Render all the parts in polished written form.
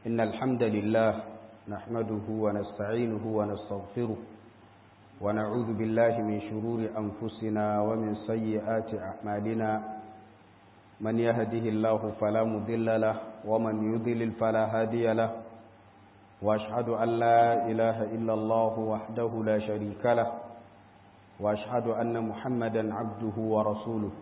إن الحمد لله نحمده ونستعينه ونستغفره ونعوذ بالله من شرور أنفسنا ومن سيئات أعمالنا من يهده الله فلا مضل له ومن يضلل فلا هادي له وأشهد أن لا إله إلا الله وحده لا شريك له وأشهد أن محمدا عبده ورسوله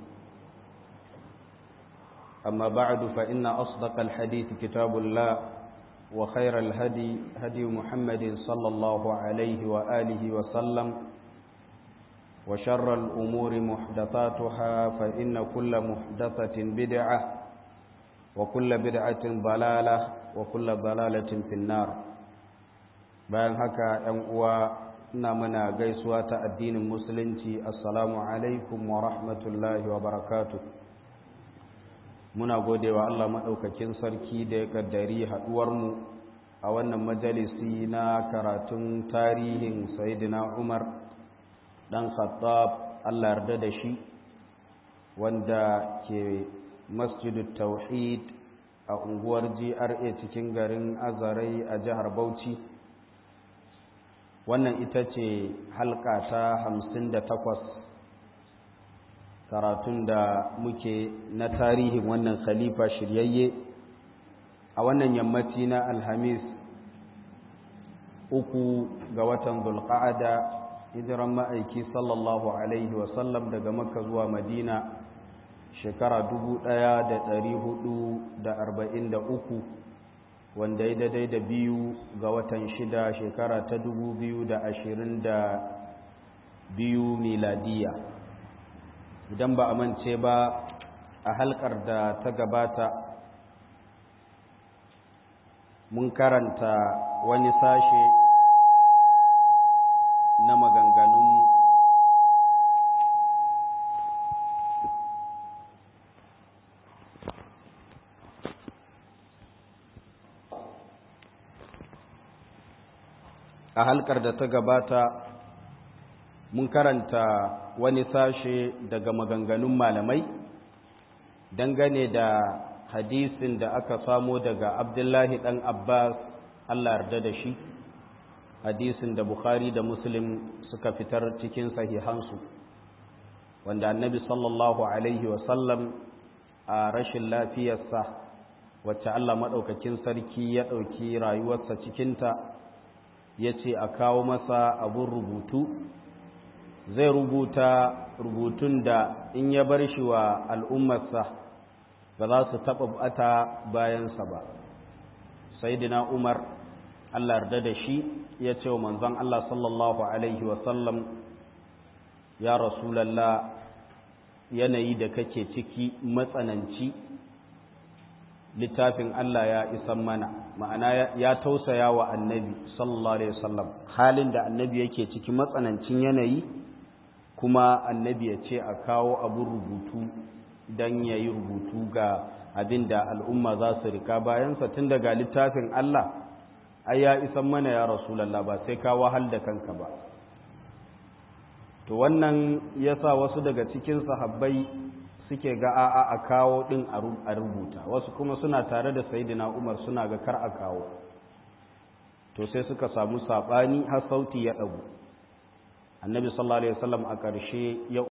أما بعد فإن أصدق الحديث كتاب الله وخير الهدي هدي محمد صلى الله عليه وآله وسلم وشر الأمور محدثاتها فإن كل محدثة بدعة وكل بدعة ضلالة وكل ضلالة في النار. bayan haka ‘yan uwa ina mana gaisuwa ta addinin musulunci assalamu alaikum wa rahmatullahi wa barakatuh. Muna godewa Allah maɗaukakin sarki da ya ƙaddari haɗuwarmu a wannan majalisi na karatun tarihin Sayyidina Umar ɗan Khattab Allah yarda da shi, wanda ke Masjidut Tauhid a unguwar GRA cikin garin Azarai a jihar Bauchi. Wannan ita ce halka ta 58 karatun da muke na tarihin wannan khalifa shiryayye a wannan yammaci na Alhamis 3 ga watan Zulqa'ada, hijiran ma'aiki sallallahu alaihi wasallam daga Makka zuwa Madina shekara 1443, wanda ya daidai da 2 ga watan 6 shekara ta 2022 miladiya. Idan ba a mance ba, a halkar da ta gabata mun karanta wani sashe na maganganun a halkar da ta gabata mun karanta wani sashe daga maganganun malamai dangane da hadisin da aka samo daga Abdullahi ɗan Abbas Allah yarda da shi, hadisin da Bukhari da Muslim suka fitar cikin sahihansu, wanda annabi sallallahu alaihi wasallam a rashin lafiyarsa wacce Allah maɗaukakin sarki ya ɗauki rayuwarsa cikinta ya ce a kawo masa abun rubutu, zai rubuta rubutun da in ya bar shi wa al'ummarsa ba za su taɓa bata bayansa ba. Sayyidina Umar Allah yarda da shi ya ce wa manzon Allah sallallahu alaihi wasallam, ya Rasulallah, yanayi da kake ciki matsananci, littafin Allah ya isan mana, ma'ana ya tausaya wa annabi sallallahu alaihi wasallam halin da annabi yake ciki matsanancin yanayi, kuma annabi ya ce a kawo abun rubutu don ya yi rubutu ga abin da al'umma za su rika bayansa tun daga littafin Allah ai ya isan mana ya Rasulallah, ba sai ka wahal da kanka ba. To wannan ya sa wasu daga cikin sahabbai suke ga a'a a kawo ɗin a rubuta, wasu kuma suna tare da Sayyidina Umar suna ga kar a kawo. To sai suka samu saɓani har sauti ya ɗagu. Annabi sallallahu alaihi wasallam a ƙarshe ya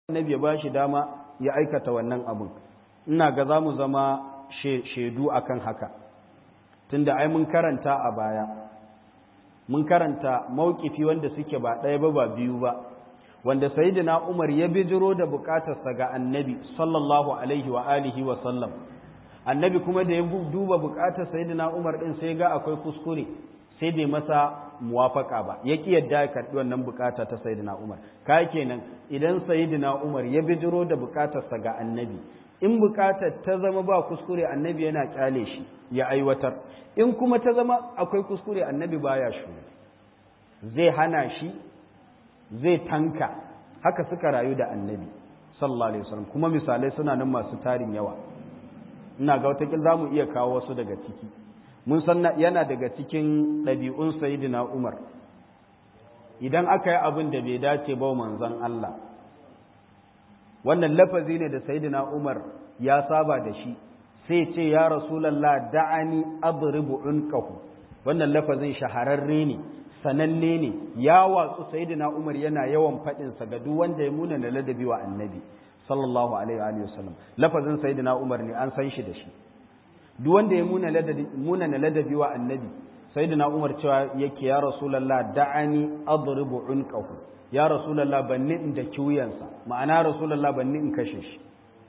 annabi ya bashi dama ya aikata wannan abun. Ina ga za mu zama shaidu akan haka, tunda ai mun karanta a baya, mun karanta maukifi wanda suke ba ɗaya ba biyu ba, wanda sayyidina Umar ya bijiro da bukatarsa ga annabi sallallahu alaihi wa alihi wa sallam. Annabi kuma da ya duba bukatar sayyidina Umar din sai ga akwai kuskure, sai bai masa muwafaka ba, ya ki yadda ya karbi wannan bukata ta sayyidina Umar. Kai kenan idan sayyidina Umar ya bijiro da bukatarsa ga annabi, in bukatar ta zama ba kuskure annabi yana kyale shi ya aiwatar, in kuma ta zama akwai kuskure annabi baya shi, zai hana shi, zai tanka. Haka suka rayu da annabi sallallahu alaihi wasallam, kuma misalai suna nan masu tarin yawa. Ina ga wataƙil za mu iya kawo wasu daga ciki. Mun san yana daga cikin ɗabi'un sayyidina Umar, idan aka yi abin da bai dace ba manzon Allah, wannan lafazi ne da sayyidina Umar ya saba da shi, sai ce ya Rasulullah da'ani adribu unqahu. Wannan lafazin shahararre ne, sananne ne, ya watsu sayyidina Umar yana yawan faɗin sa ga duk wanda ya muna da ladabi wa annabi sallallahu alaihi wa sallam. Lafazin sayyidina Umar ne, an san shi da shi. Duk wanda ya muna na ladabi wa annabi, sayyidina Umar cewa yake ya Rasulullah da'ani adribu unqahu, ya Rasulullah banni in da kiwuyansa, ma'ana Rasulullah banni in kashe shi.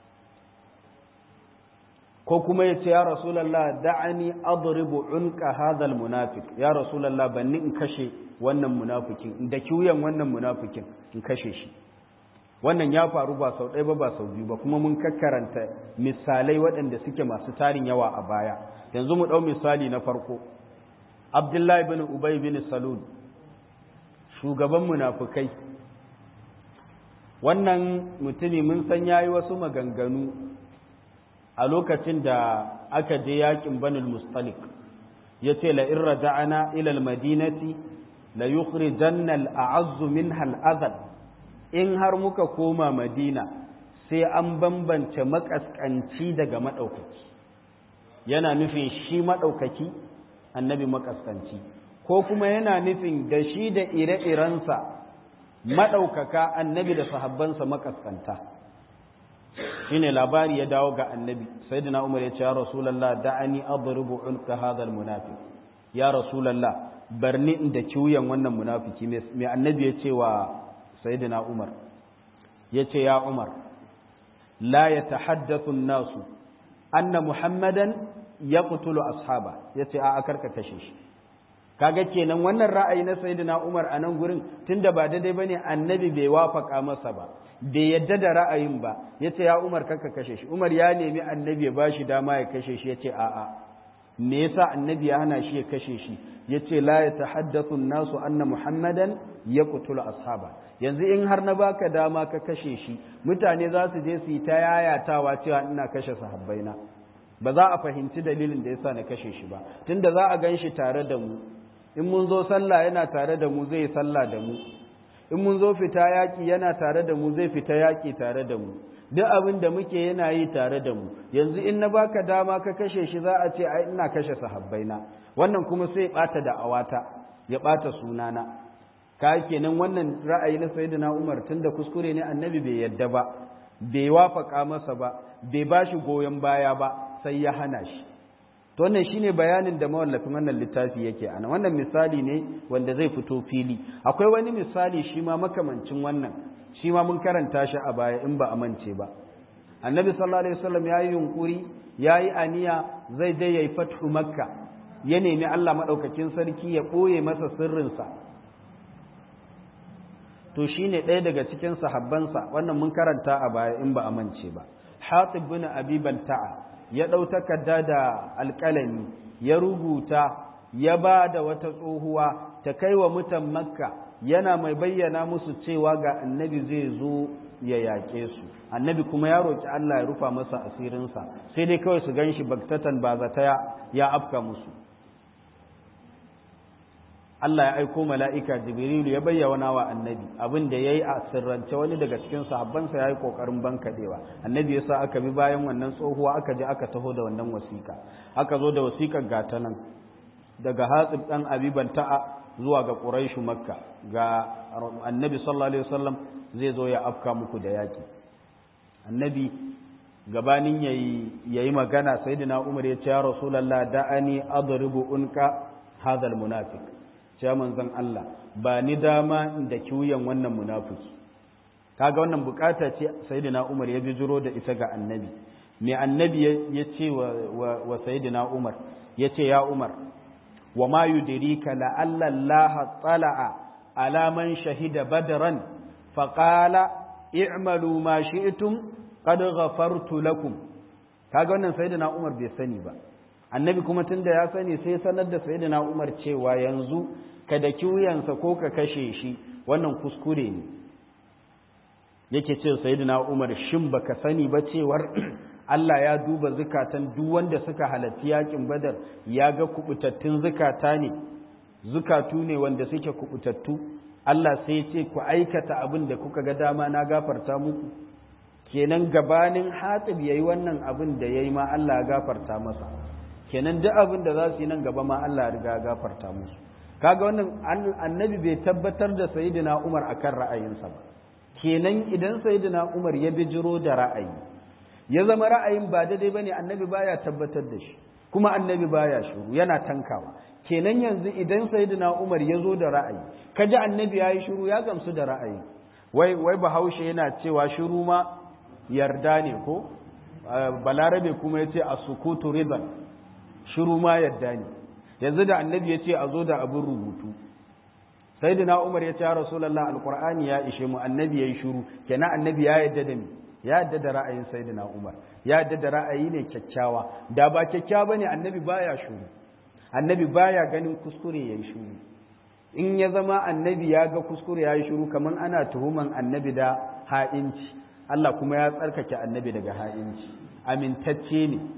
Ko kuma ya ce ya Rasulullah da'ani adribu unqa hadha almunafiq, ya Rasulullah banni in kashe wannan munafikin, in da kiwuyan wannan munafikin in kashe shi. Wannan ya faru ba sau ɗaya ba sau biyu ba, kuma mun kakkaranta misalai waɗanda suke masu tarin yawa a baya. Yanzu mu ɗau misali na farko, Abdullahi bin Ubay bin Salul, shugaban munafukai. Wannan mutumi mun san yayi wasu maganganu a lokacin da aka je yakin Banul Mustalik. Yace la in raja'ana ila al-madinati la yukhrijanna al-a'azzu minha al-adhal. In har muka koma Madina sai an bambance makaskanci daga maɗaukaki, yana nufin shi maɗaukaki annabi makaskanci, ko kuma yana nufin da shi da ire-irensa maɗaukaka annabi da sahabbansa makaskanta. Shine labari ya dawo ga annabi, sayyidina Umar ya ce ya Rasulullah da'ani adribu unqa hadha almunafiq, ya Rasulullah barni inda kiwuyan wannan munafiki. Me annabi ya ce wa sayyidina Umar? Ya ce ya Umar, la yatahaddathu an-nasu anna Muhammadan yaqtulu ashaba. Ya ce a karka kashe shi. Kaga kenan wannan ra'ayi na sayyidina Umar a nan gurin tunda ba daidai bane, annabi bai wafaka masa ba, bai yadda da ra'ayin ba. Ya ce ya Umar karka kashe shi. Umar ya nemi annabi ya bashi dama ya kashe shi, ya ce a'a. Me yasa annabi ya hana shi ya kashe shi? Ya ce la yatahaddathu an-nasu anna Muhammadan yaqtulu ashaba. Yanzu in har na baka dama ka kashe shi, mutane za su je su yi ta yayatawa cewa ina kashe sahabbaina, ba za a fahimci dalilin da yasa na kashe shi ba, tunda za a gan shi tare da mu, in mun zo sallah yana tare da mu zai yi sallah da mu, in mun zo fita yaƙi yana tare da mu zai fita yaƙi tare da mu, duk abin da muke yana yi tare da mu. Yanzu in na baka dama ka kashe shi za a ce ai ina kashe sahabbaina, wannan kuma sai ɓata da'awata, ya ɓata sunana. Ka kenan wannan ra'ayi na sayyidina Umar tunda kuskure ne, annabi bai yadda ba, bai wafaka masa ba, bai bashi goyon baya ba, sai ya hana shi. To wannan shine bayanin da mawallafin wannan littafi yake ana. Wannan misali ne wanda zai fito fili. Akwai wani misali shi ma makamancin wannan, shi ma mun karanta shi a baya in ba a mance ba. Annabi sallallahu alaihi wasallam yayi yunkuri, yayi aniya zai je yayi fathu Makka, ya nemi Allah madaukakin sarki ya boye masa sirrinsa. To shi ne ɗaya daga cikin sahabbansa, wannan mun karanta a baya in ba a mance ba. Hatib bin Abi Balta'a ya ɗau takarda da alƙalami, ya rubuta, ya ba da wata tsohuwa ta kai wa mutan Makka, yana mai bayyana musu cewa ga annabi zai zo ya yaƙe su. Annabi kuma ya roƙi Allah ya rufa masa asirinsa, sai dai kawai su gan shi baktatan ba zata ya afka musu. Allah ya aiko mala'ika Jibrilu ya bayyana wa annabi abin da ya yi a sirrance. Wani daga cikin sahabbansa ya yi ƙoƙarin bankaɗewa, annabi ya sa aka bi bayan wannan tsohuwa, aka je aka taho da wannan wasiƙa, aka zo da wasiƙar gata nan daga Hatib ɗan Abi Balta'a zuwa ga Quraishu Makka, ga annabi sallallahu alaihi wasallam zai zo ya afka muku da yaki annabi gabanin yayi magana sayyidina Umar ya ce ya rasulullah da'ani adribu unka hadha almunafiq ce manzon Allah ba ni dama inda kiwuyan wannan munafiki kaga wannan bukata ce sayyidina Umar ya bijiro da ita ga annabi me annabi ya ce wa sayyidina Umar ya ce ya Umar wa ma yudrika la'alla Allah tala'a ala man shahida badran faqala i'malu ma shi'tum qad ghafartu lakum kaga wannan sayyidina Umar bai sani ba annabi kuma tunda ya sani sai sanar da sayyidina Umar cewa yanzu kada kiwuyansa ko ka kashe shi wannan kuskure ne yake ce sayyidina Umar shin baka sani ba cewar Allah ya duba zukatan duk wanda suka halarci yakin Badar ya ga kubutattun zukata ne zukatu ne wanda suke kubutattu Allah sai ya ce ku aikata abin da kuka ga dama na gafarta muku kenan gabanin Hatib yayi wannan abin da yayi ma Allah ya gafarta masa kenan duk abin da za su yi nan gaba ma Allah ya riga ya gafarta musu kaga wannan annabi bai tabbatar da sayyidina Umar akan ra'ayinsa ba kenan idan sayyidina Umar ya bijiro da ra'ayi ya zama ra'ayin ba daidai bane annabi baya tabbatar da shi kuma annabi baya shiru yana tankawa kenan yanzu idan sayyidina Umar ya zo da ra'ayi kaji annabi yayi shiru ya gamsu da ra'ayi wai Bahaushe yana cewa shiru ma yarda ne ko Balarabe kuma yace as-sukutu ridan shiru ma yarda ne yanzu da annabi yace a zo da abin rubutu sayyidina Umar ya ce ya rasulullah alqur'ani ya ishe mu annabi yayi shiru kenan annabi ya yarda da ni ya yarda da ra'ayin sayyidina Umar ya yarda da ra'ayi ne kyakkyawa da ba kyakkyawa bane annabi baya shiru annabi baya ganin kuskure yayi shiru in ya zama annabi ya ga kuskure yayi shiru kaman ana tuhuman annabi da ha'inci Allah kuma ya tsarkake annabi daga ha'inci amintacce ne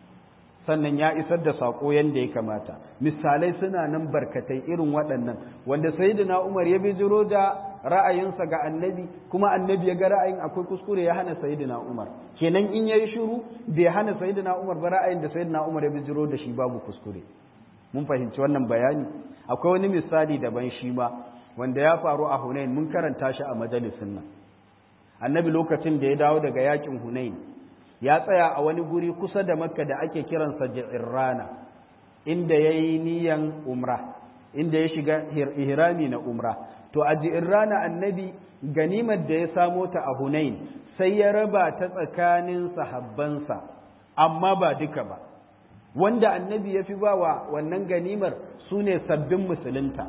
sannan ya isar da sako yanda ya kamata misalai suna nan barkatai irin waɗannan wanda sayyidina Umar ya bijiro da ra'ayinsa ga annabi kuma annabi ya ga ra'ayin akwai kuskure ya hana sayyidina Umar kenan in yayi shiru bai hana sayyidina Umar ba ra'ayin da sayyidina Umar ya bijiro da shi babu kuskure mun fahimci wannan bayani akwai wani misali daban shi ma wanda ya faru a Hunain mun karanta shi a majalisin nan annabi lokacin da ya dawo daga yakin Hunain ya tsaya a wani guri kusa da Makka da ake kiransa Ji'irrana inda yayi niyan umra inda ya shiga ihrami na umra to a Ji'irrana annabi ganimar da ya samo ta a Hunain sai ya raba ta tsakanin sahabbansa amma ba duka ba wanda annabi ya fi bawa wannan ganimar sune sabbin musulunta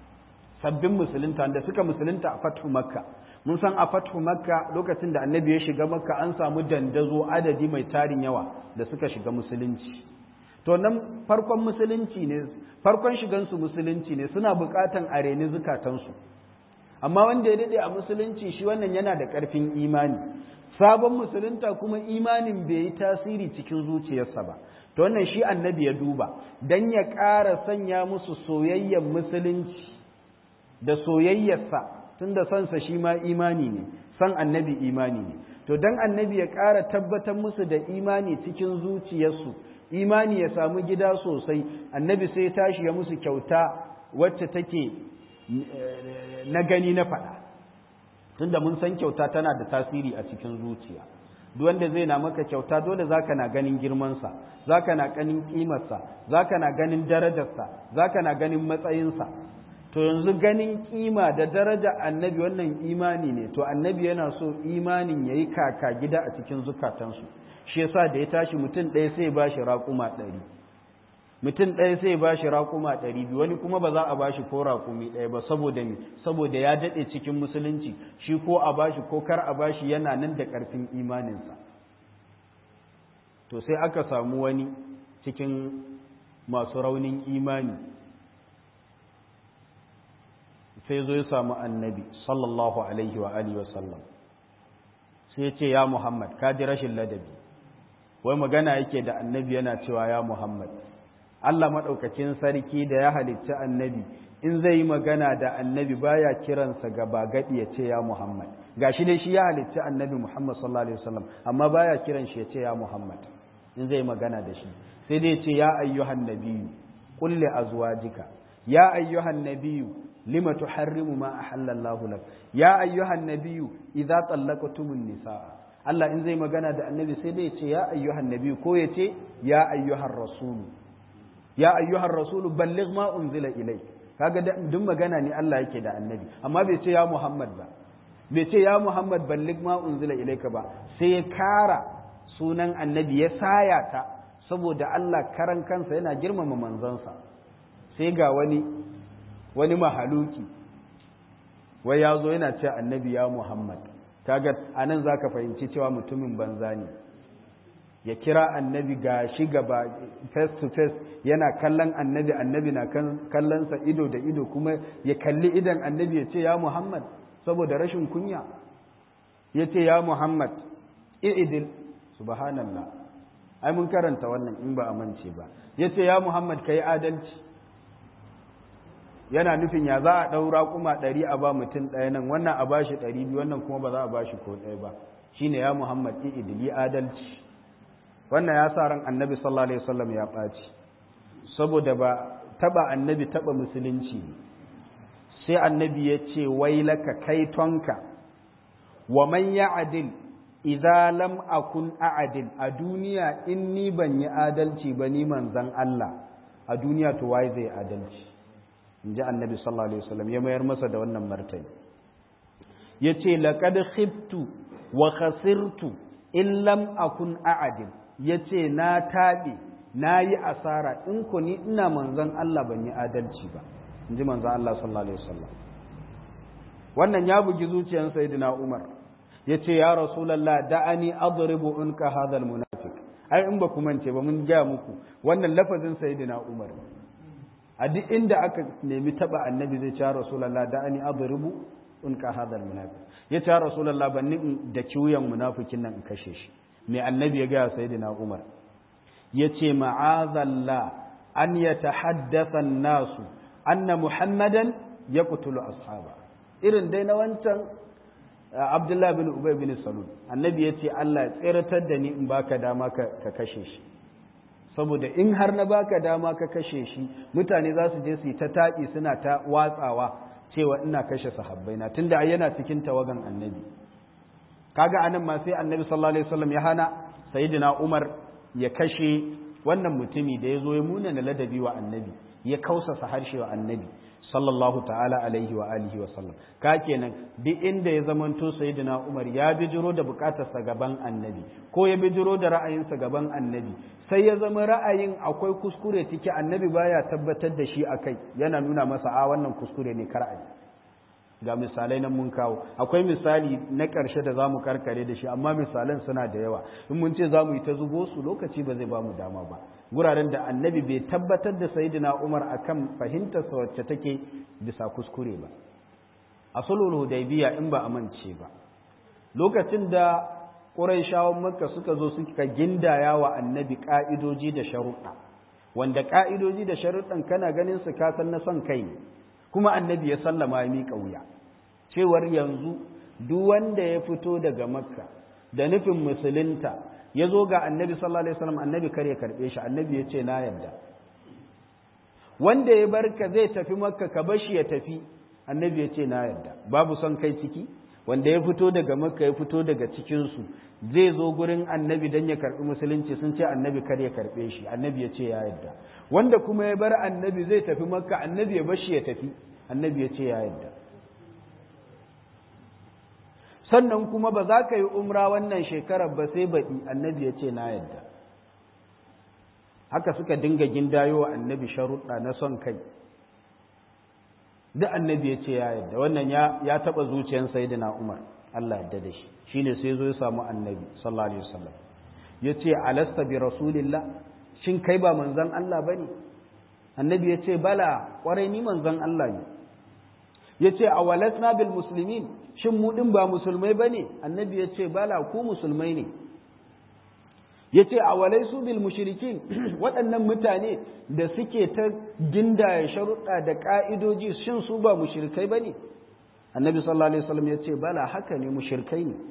da suka musulunta a Fathu Makka mun san a Fathu Makka lokacin da annabi ya shiga Makka an samu dandazo adadi mai tarin yawa da suka shiga musulunci to nan farkon musulunci ne farkon shigansu musulunci ne suna buƙatan a reni zukatansu amma wanda ya dade a musulunci shi wannan yana da ƙarfin imani sabon musulunta kuma imanin bai yi tasiri cikin zuciyarsa ba to wannan shi annabi ya duba dan ya ƙara sanya musu soyayyen musulunci da soyayyarsa tunda sansa shi ma imani ne san annabi imani ne to dan annabi ya ƙara tabbatar musu da imani cikin zuciyarsu imani ya samu gida sosai annabi sai ya tashi ya musu kyauta wacce take na gani na faɗa tunda mun san kyauta tana da tasiri a cikin zuciya duk wanda zai na maka kyauta dole zaka na ganin girmansa zaka na ganin kimarsa zaka na ganin darajarsa zaka na ganin matsayinsa to yanzu ganin kima da daraja annabi wannan imani ne to annabi yana so imanin yayi kaka gida a cikin zukatansu shi yasa da ya tashi mutum ɗaya sai ba shi raƙuma 100 mutum ɗaya sai ba shi raƙuma 200 wani kuma ba za a ba shi ko raƙumi ɗaya ba saboda me saboda ya daɗe cikin musulunci shi ko a ba shi ko kar a ba shi yana nan da ƙarfin imaninsa to sai aka samu wani cikin masu raunin imani sai zo ya samu annabi sallallahu alaihi wa alihi wa sallam sai ya ce ya Muhammad ka ji rashin ladabi wai magana yake da annabi yana cewa ya Muhammad Allah madaukakin sarki da ya halicci annabi in zai yi magana da annabi baya kiransa gaba gadi ya ce ya Muhammad gashi dai shi ya halicci annabi Muhammad sallallahu alaihi wasallam amma baya kiran shi ya ce ya Muhammad in zai magana da shi sai dai ya ce ya ayyuhan nabiyyu qul li azwajika ya ayyuhan nabiyyu lima tuharrimu ma ahallallahu lak ya ayyuhan nabiyyu idza tallaqtumun nisaa Allah in zai magana da annabi sai dai ya ce ya ayyuhan nabiyyu ko ya ce ya ayyuhar rasulu ya ayyuhar rasulu balligh ma unzila ilayk kaga duk magana ne Allah yake da annabi amma bai ce ya Muhammad ba bai ce ya Muhammad balligh ma unzila ilayka ba sai ya kara sunan annabi ya saya ta saboda Allah karan kansa yana girmama manzansa sai ga wani mahaluki wai ya zo yana ce annabi ya Muhammad kaga anan zaka fahimci cewa mutumin banza ne ya kira annabi ga shi gaba face to face yana kallon annabi annabi na kallonsa ido da ido kuma ya kalli idan annabi ya ce ya Muhammad saboda rashin kunya ya ce ya Muhammad i'idil subhanallah ai mun karanta wannan in ba a mance ba ya ce ya Muhammad kai adalci yana nufin ya za a ɗaura kuma 100 a ba mutum ɗaya nan wannan a bashi 200 wannan kuma ba za a bashi ko ɗaya ba shine ya Muhammad i'idil yi adalci wannan ya sa ran annabi sallallahu alaihi wasallam ya ɓaci saboda ba taba annabi taba musulunci sai annabi ya ce wailaka kaitonka wa man ya'dil idza lam akun a'dil a duniya in ni ban yi adalci ba ni manzon Allah a duniya to waye zai adalci inji annabi sallallahu alaihi wasallam ya mayar masa da wannan martani yace laqad khibtu wa khasirtu in lam akun a'dil ya ce na taɓe na yi asara in ku ni ina manzan Allah ban yi adalci ba in ji manzan Allah sallallahu Alaihi wasallam wannan ya bugi zuciyar Sayyidina Umar ya ce ya Rasulallah da'ani adribu unka hadhal munafiq ai in ba ku mance ba mun gaya muku wannan lafazin Sayyidina Umar a duk inda aka nemi taba annabi zai ce ya Rasulallah da'ani adribu unka hadhal munafiq ya ce ya Rasulallah ban ni da kiwuyan munafikin nan in kashe shi mai annabi ya gaya sayyidina Umar ya ce ma'azalla an ya tahaddatha nasu anna muhammadan ya kutulu ashaba irin dai na wancan abdullahi bin ubay bin salul annabi ya ce Allah ya tsiratar da ni in baka dama ka kashe shi saboda in har na baka dama ka kashe shi mutane za su je su yi ta taƙi suna ta watsawa cewa ina kashe sahabbai na tunda ai yana cikin tawagan annabi kaga anan ma sai annabi sallallahu alaihi wasallam ya hana sayyidina Umar ya kashe wannan mutumi da yazo ya muna na ladabi wa annabi ya kausasa harshe wa annabi sallallahu ta'ala alaihi wa alihi wa sallam ka kenan duk inda ya zamanto sayyidina Umar ya bijiro da bukatarsa gaban annabi ko ya bijiro da ra'ayinsa gaban annabi sai ya zama ra'ayin akwai kuskure ciki annabi baya tabbatar da shi akai yana nuna masa a wannan kuskure ne kar ga misalai nan mun kawo akwai misali na ƙarshe da zamu karkare da shi amma misalan suna da yawa in mun ce zamu yi ta zubo su lokaci ba zai ba mu dama ba guraren da annabi bai tabbatar da sayyidina Umar akan fahimtar sa wacce take bisa kuskure ba a sulhul hudaybiya in ba amince ba lokacin da quraishawan makka suka zo suka gindaya wa annabi ka'idoji da sharuɗa wanda ka'idoji da sharuɗan kana ganin su ka san na son kai ne kuma annabi ya sallama ya miƙa wuya cewar yanzu duk wanda ya fito daga makka da nufin musulunta ya zo ga annabi sallallahu alaihi wasallam annabi kar ya karɓe shi annabi ya ce na yarda wanda ya barka zai tafi makka ka bar shi ya tafi annabi ya ce na yarda babu son kai ciki wanda ya fito daga makka ya fito daga cikinsu zai zo gurin annabi don ya karɓi musulunci sun ce annabi kar ya karɓe shi annabi ya ce ya yarda wanda kuma ya bar annabi zai tafi makka annabi ya bashi ya tafi annabi ya ce ya yarda sannan kuma ba za ka yi umra wannan shekarar ba sai baɗi annabi ya ce na yarda haka suka dinga gindayo wa annabi sharuɗa na son kai duk annabi ya ce ya yarda wannan ya taɓa zuciyar sayyidina Umar Allah yarda da shi shine sai zo ya samu annabi sallallahu alaihi wasallam ya ce alasta bi rasulillah shin kai ba manzon Allah bane annabi ya ce bala kwarai ni manzon Allah ne ya ce awalasna bil muslimin shin mu din ba musulmai bane annabi ya ce bala ku musulmai ne ya ce awalaisu bil mushrikin waɗannan mutane da suke ta gindaya sharuɗa da ƙa'idoji shin su ba mushrikai bane annabi sallallahu alaihi wasallam ya ce bala haka ne mushrikai ne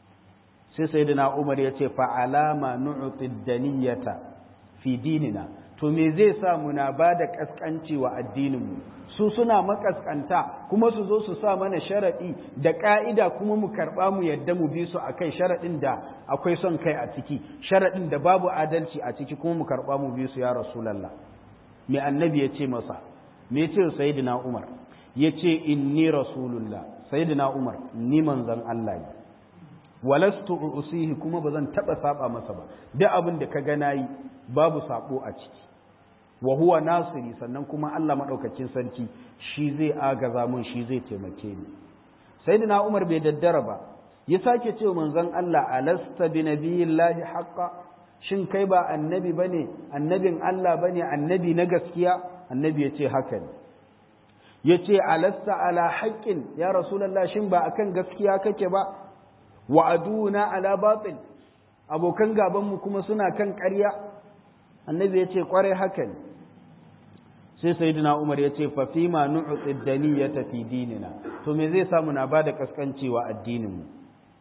sai sayyidina Umar ya ce fa alama nu'ti daniyata fi dinina to me zai sa muna ba da kaskanci wa addininmu su suna makaskanta kuma su zo su sa mana sharaɗi da ƙa'ida kuma mu karɓa mu yadda mu bi su a kai sharaɗin da akwai son kai a ciki sharaɗin da babu adalci a ciki kuma mu karɓa mu bi su ya rasulallah me annabi ya ce masa me ce sayyidina umar ya ce inni rasulullah sayyidina umar ni manzon Allah ne walastu usihi kuma ba zan taɓa saba masa ba duk abin da ka ga nayi babu sabo a ciki wa huwa nasiri sannan kuma Allah madaukakin sarki shi zai agaza mun shi zai taimake ni sayyidina Umar bai daddara ba ya sake cewa manzon Allah alasta bi nabiyillahi haqqan shin kai ba annabi bane annabin Allah bane annabi na gaskiya annabi yace haka ne yace alasta ala haqqin ya rasulullah shin ba akan gaskiya kake ba wa aduna ala batil abokan gaban mu kuma suna kan ƙarya annabi yace kware haka ne sai sayyidina Umar ya ce fa fi ma nu'ti daniyata fi dinina to me zai samu na bada kaskancewa addinin mu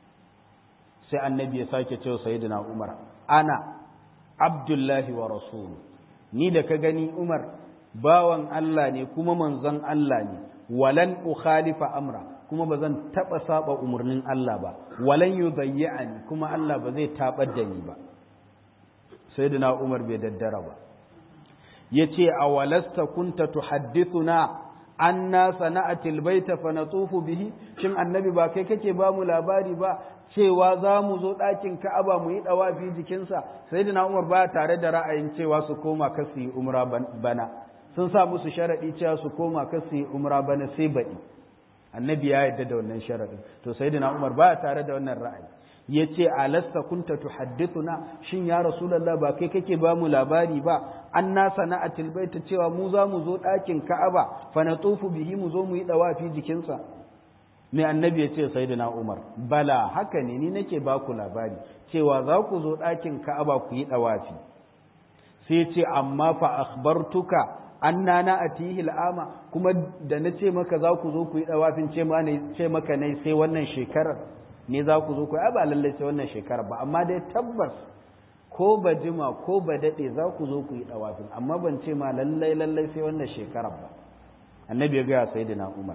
sai annabi ya sake cewa sayyidina Umar ana abdullahi wa rasul ni da ka gani Umar bawan Allah ne kuma manzon Allah ne walan ukhalifa amra kuma bazan taba saba umurnin Allah ba walan yudayyani kuma Allah ba zai tabar da ni ba sayyidina Umar bai daddara ba yace awalasta kunta tuhaddithuna anna sana'atil baita fa natufu bihi shin annabi ba kai kake ba mu labari ba cewa za mu zo ɗakin Ka'aba mu yi dawafi jikinsa sayyidina Umar ba tare da ra'ayin cewa su koma kasu yi umra bana sun sa musu sharadi cewa su koma kasu yi umra bana sai baɗi annabi ya yarda da wannan sharadin to sayyidina Umar ba tare da wannan ra'ayi yace alasta kunta tuhaddithuna shin ya rasulullah ba kai kake ba mu labari ba anna sana'atil baita cewa mu za mu zo ɗakin Ka'aba fa natufu bihi mu zo mu yi dawafi jikinsa mai annabi yace sayyidina Umar bala haka ne ni nake ba ku labari cewa za ku zo ɗakin Ka'aba ku yi dawafi sai ce amma fa akhbartuka anna na atihi al'ama kuma da nace maka za ku zo ku yi dawafin ce maka ne sai wannan shekarar ne za ku zo ku ba lallai sai wannan shekarar ba amma dai tabbas ko ba jima ko ba daɗe za ku zo ku yi ɗawafin amma ban ce ma lallai sai wannan shekarar ba annabi ya gaya sayyidina Umar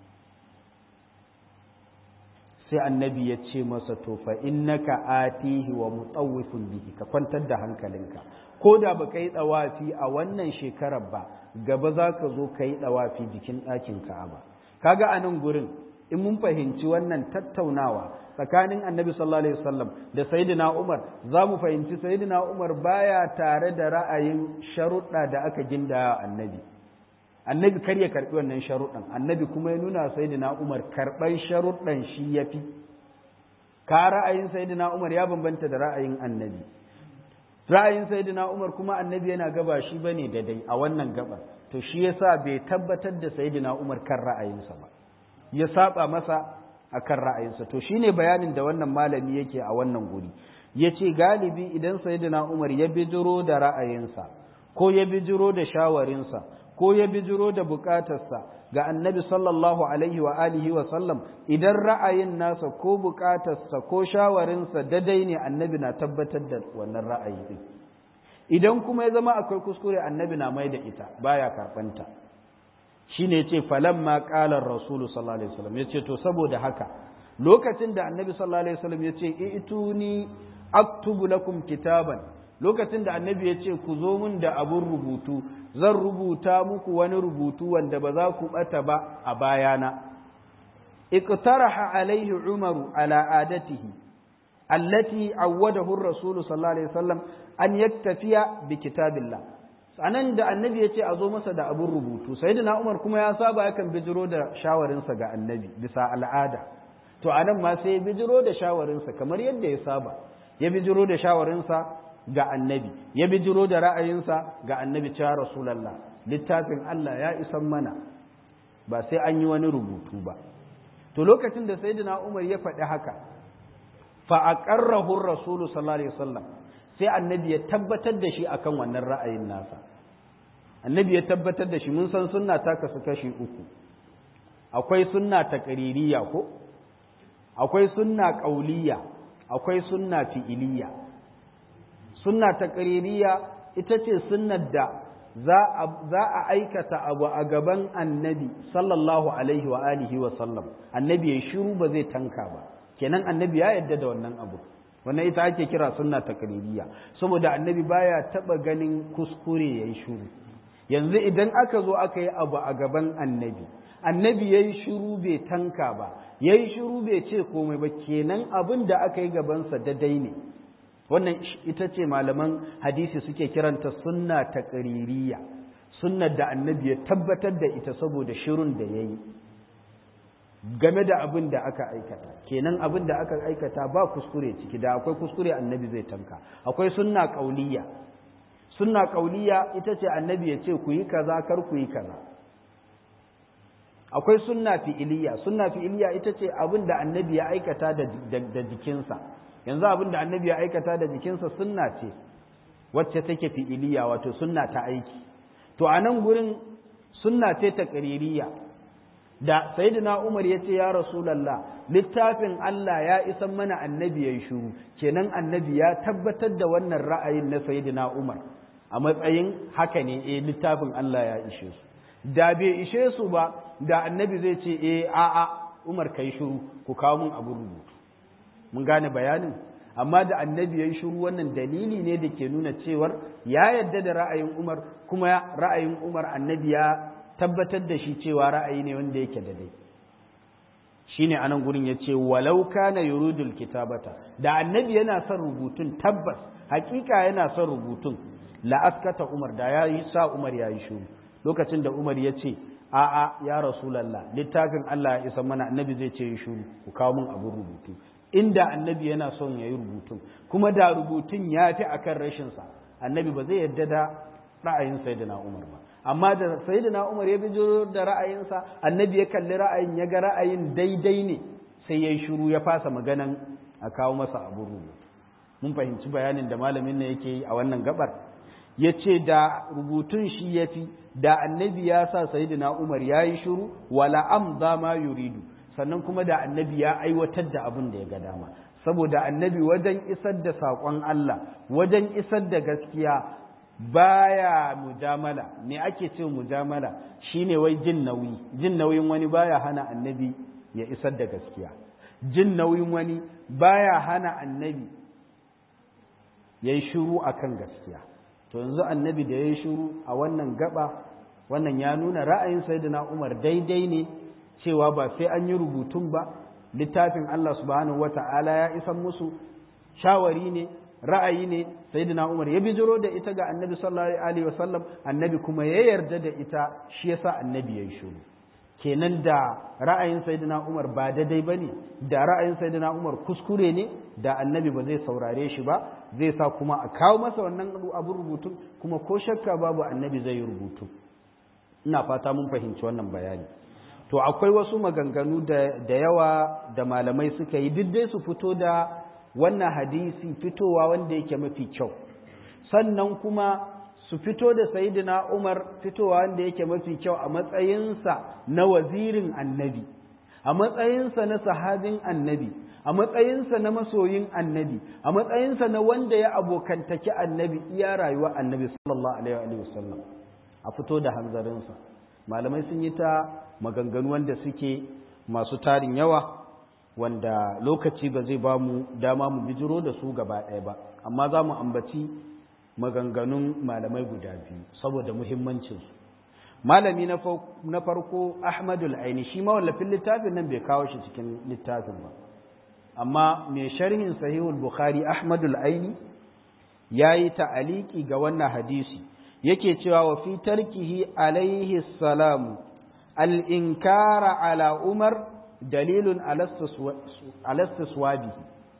sai annabi ya ce masa to fa innaka atihi wa mutawwifun bihi ka kwantar da hankalinka ko da baka yi ɗawafi a wannan shekarar ba gaba za ka zo ka yi ɗawafi jikin ɗakin Ka'aba kaga a nan gurin in mun fahimci wannan tattaunawa tsakanin annabi sallallahu alaihi wasallam da sayyidina Umar za mu fahimci sayyidina Umar baya tare da ra'ayin sharuɗa da aka ginda annabi kar ya karbi wannan sharuɗan annabi kuma ya nuna sayyidina Umar karban sharuɗan shi yafi ka ra'ayin sayyidina Umar ya bambanta da ra'ayin annabi ra'ayin sayyidina Umar kuma annabi yana gaba shi bane da dai a wannan gabar to shi yasa bai tabbatar da sayyidina Umar kan ra'ayinsa ba ya saba masa akan ra'ayinsa to shine bayanin da wannan malami yake a wannan guri yace galibi idan sayyidina Umar ya bijiro da ra'ayinsa ko ya bijiro da shawarinsa ko ya bijiro da bukatarsa ga annabi sallallahu alaihi wa alihi wa sallam idan ra'ayin nasa ko bukatarsa ko shawarinsa dadai ne annabi na tabbatar da wannan ra'ayi din idan kuma ya zama akwai kuskure annabi na mai da ita baya karɓanta shine yace falamma qala ar-rasul sallallahu alaihi wasallam yace to saboda haka lokacin da annabi sallallahu alaihi wasallam yace ituni aktubu lakum kitaban lokacin da annabi yace ku zo mun da abun rubutu zan rubuta muku wani rubutu wanda ba za ku bata ba a bayana iqtaraha alaihi umaru ala adatihi allati awwadahu ar-rasul sallallahu alaihi wasallam an yaktafiya bi kitabillah sanan da annabi ya ce a zo masa da abin rubutu sayyidina Umar kuma ya saba yakan bijiro da shawarinsa ga annabi bisa al'ada to anan ma sai ya bijiro da shawarinsa kamar yadda ya saba ya bijiro da shawarinsa ga annabi ya bijiro da ra'ayinsa ga annabi cewa rasulullah littafin Allah ya isan mana ba sai an yi wani rubutu ba to lokacin da sayyidina Umar ya faɗi haka fa aqarrahu ar-rasul sallallahu alaihi wasallam sai annabi ya tabbatar da shi akan wannan ra'ayin nasa annabi ya tabbatar da shi mun san sunna ta kasu kashi uku akwai sunna taqririya ko akwai sunna qauliyya akwai sunna fi'iliyya sunna taqririya ita ce sunnar da za a aikata abu a gaban annabi sallallahu alaihi wa alihi wa sallam, annabi ya shiru ba zai tanka ba, kenan annabi ya yarda da wannan abu. Wannan ita ake kira sunna takririya, saboda annabi baya taba ganin kuskure yayi shiru. Yanzu idan aka zo aka yi abu a gaban annabi, annabi yayi shiru bai tanka ba, yayi shiru bai ce komai ba, kenan abin da aka yi gabansa daidai ne. Wannan ita ce malaman hadisi suke kiranta sunna takririya, sunnar da annabi ya tabbatar da ita saboda shirun da yayi game da abin da aka aikata. Kenan abin da aka aikata ba kuskure ciki, da akwai kuskure annabi zai tanka. Akwai sunna qauliyya, sunna qauliyya ita ce annabi ya ce ku yi kaza kar ku yi kaza. Akwai sunna fi'iliyya, sunna fi'iliyya ita ce abin da annabi ya aikata da jikinsa. Yanzu abin da annabi ya aikata da jikinsa sunna ce wacce take fi'iliyya, wato sunna ta aiki. To a nan gurin sunna ce ta qaririya, da sayyidina Umar ya ce ya Rasulullah, littafin Allah ya isan mana annabi yayi shiru, kenan annabi ya tabbatar da wannan ra'ayin na sayyidina Umar a matsayin haka ne, littafin Allah ya ishe su. Da bai ishe su ba, da annabi zai ce a'a Umar kai shiru, ku kawo mun abin rubutu. Mun gane bayanin? Amma da annabi ya yi shiru, wannan dalili ne da ke nuna cewar ya yarda da ra'ayin Umar, kuma ra'ayin Umar annabi ya tabbatar da shi cewa ra'ayi ne wanda yake daidai. Shine anan gurin ya ce walau kana yuridul kitabata, da annabi yana son rubutun, tabbas hakika yana son rubutun, la askata Umar, da ya yi sa Umar ya yi shiru. Lokacin da Umar ya ce a'a ya Rasulullah, littafin Allah ya isa mana, annabi zai ce yi shiru, ku kawo min abin rubutu. Inda annabi yana son ya yi rubutun, kuma da rubutun ya fi a kan rashinsa, annabi ba zai yarda da ra'ayin sayyidina Umar ba. Amma da sayyidina Umar ya bijiro da ra'ayinsa, annabi ya kalli ra'ayin, ya ga ra'ayin daidai ne, sai ya yi shiru, ya fasa maganan a kawo masa abin rubutu. Mun fahimci bayanin da malamin nan yake yi a wannan gabar. Ya ce da rubutun shi ya fi, da annabi ya sa sayyidina Umar ya yi shiru, wala amza ma yuridu, sannan kuma da annabi ya aiwatar da abin da ya ga dama. Saboda annabi wajen isar da saƙon Allah, wajen isar da gaskiya, baya mujamala. Me ake ce mujamala? Shine wai jin nauyi. Jin nauyin wani baya hana annabi ya isar da gaskiya. Jin nauyin wani baya hana annabi ya yi shiru akan gaskiya. To yanzu annabi da ya yi shiru a wannan gaba, wannan ya nuna ra'ayin sayyidina Umar daidai ne, cewa ba sai an yi rubutun ba, littafin Allah subhanahu wata'ala ya isan musu, shawari ne, ra'ayi ne, sayyidina Umar ya bijiro da ita ga annabi sallallahu alaihi wasallam, annabi kuma ya yarda da ita, shi yasa annabi ya yi shiru. Kenan da ra'ayin sayyidina Umar ba daidai bane, da ra'ayin sayyidina Umar kuskure ne, da annabi ba zai saurare shi ba, zai sa kuma a kawo masa wannan abin rubutun, kuma ko shakka babu annabi zai yi rubutu. Ina fata mun fahimci wannan bayani. To akwai wasu maganganu da yawa da malamai suka yi, duk dai su fito da wannan hadisi fitowa wanda yake mafi kyau, sannan kuma su fito da sayyidina Umar fitowa wanda yake mafi kyau a matsayinsa na wazirin annabi, a matsayinsa na sahabin annabi, a matsayinsa na masoyin annabi, a matsayinsa na wanda ya abokantaki annabi iya rayuwa annabi sallallahu alaihi wasallam, a fito da hanzarinsa. Malamai sun yi ta maganganu wanda suke masu tarin yawa, wanda lokaci ba zai ba mu dama mu bijiro da su gaba ɗaya ba, amma za mu ambaci maganganun malamai guda biyu saboda muhimmancinsu. Malami na farko Ahmadul Aini, shi mawallafin littafin nan bai kawo shi cikin littafin ba, amma mai sharhin Sahihul Bukhari Ahmadul Aini ya yi ta'aliki ga wannan hadisi, yake cewa wa fi tarkihi alaihi salamu al-inkara ala Umar dalilun alastaswabi.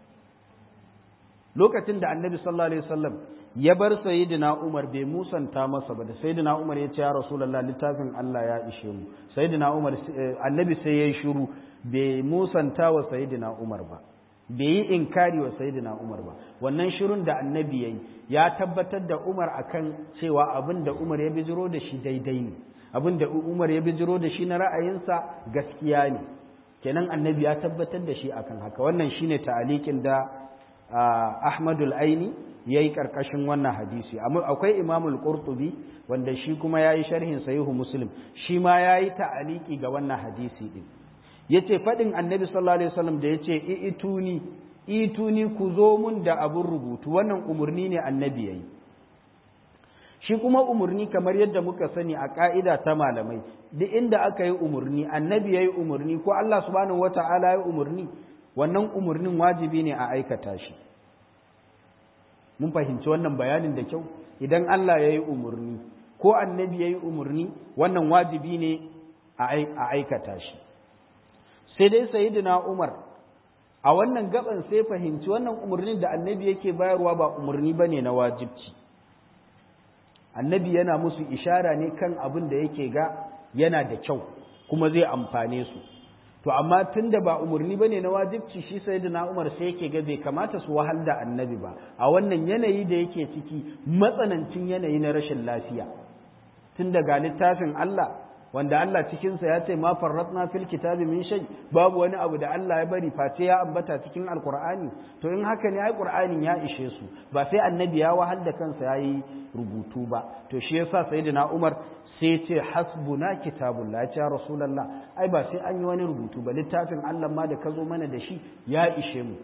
Lokacin da annabi sallallahu alaihi wasallam ya bar sayyidina Umar bai musanta masa ba, da sayyidina Umar ya ce ya Rasulullah, littafin Allah ya ishe mu, sayyidina Umar annabi sai yayi shiru, bai musanta wa sayyidina Umar ba, bai yi inkari wa sayyidina Umar ba. Wannan shirun da annabi yayi ya tabbatar da Umar akan cewa abin da Umar ya bijiro da shi daidai ne, abin da Umar ya bijiro da shi na ra'ayinsa gaskiya ne, kenan annabi ya tabbatar da shi akan haka. Wannan shine ta'alikin da Ahmadul Aini yayi karkashin wannan hadisi. Amma akwai Imamul Qurtubi wanda shi kuma yayi sharhin Sahihu Muslim, shi ma yayi ta'aliki ga wannan hadisi din. Yace fadin Annabi sallallahu alaihi wasallam da yace ituni ku zo mun da abun rubutu, wannan umurni ne Annabi yayi. Shi kuma umurni kamar yadda muka sani a ka'ida ta malamai, duk inda aka yi umurni, Annabi yayi umurni ko Allah subhanahu wata'ala yayi umurni, wannan umurnin wajibi ne a aikata shi. Mun fahimci wannan bayanin da kyau. Idan Allah yayi umurni ko Annabi yayi umurni, wannan wajibi ne a aikata shi. Sai dai Sayyidina Umar a wannan gaban sai fahimci wannan umurnin da Annabi yake bayarwa ba umurni bane na wajibci. Annabi yana musu ishara ne kan abin da yake ga yana da kyau kuma zai amfane su. To amma tunda ba umurni bane na wajibci, shi Sayyidina Umar sai yake ga bai kamata su wahal da Annabi ba a wannan yanayi da yake ciki, matsanancin yanayi na rashin lafiya. Tun daga littafin Allah wanda Allah cikinsa ya ce ma farratna fil kitabi min shay, babu wani abu da Allah ya bari face ya ambata cikin alqur'ani. To in haka ne ai qur'anin ya ishe su, ba sai Annabi ya wahal da kansa yayi rubutu ba. To shi yasa Sayyidina Umar sai ce hasbuna kitabullah, ya rasulullah ai ba sai an yi wani rubutu ba, littafin Allah ma da ka zo mana da shi ya ishe mu.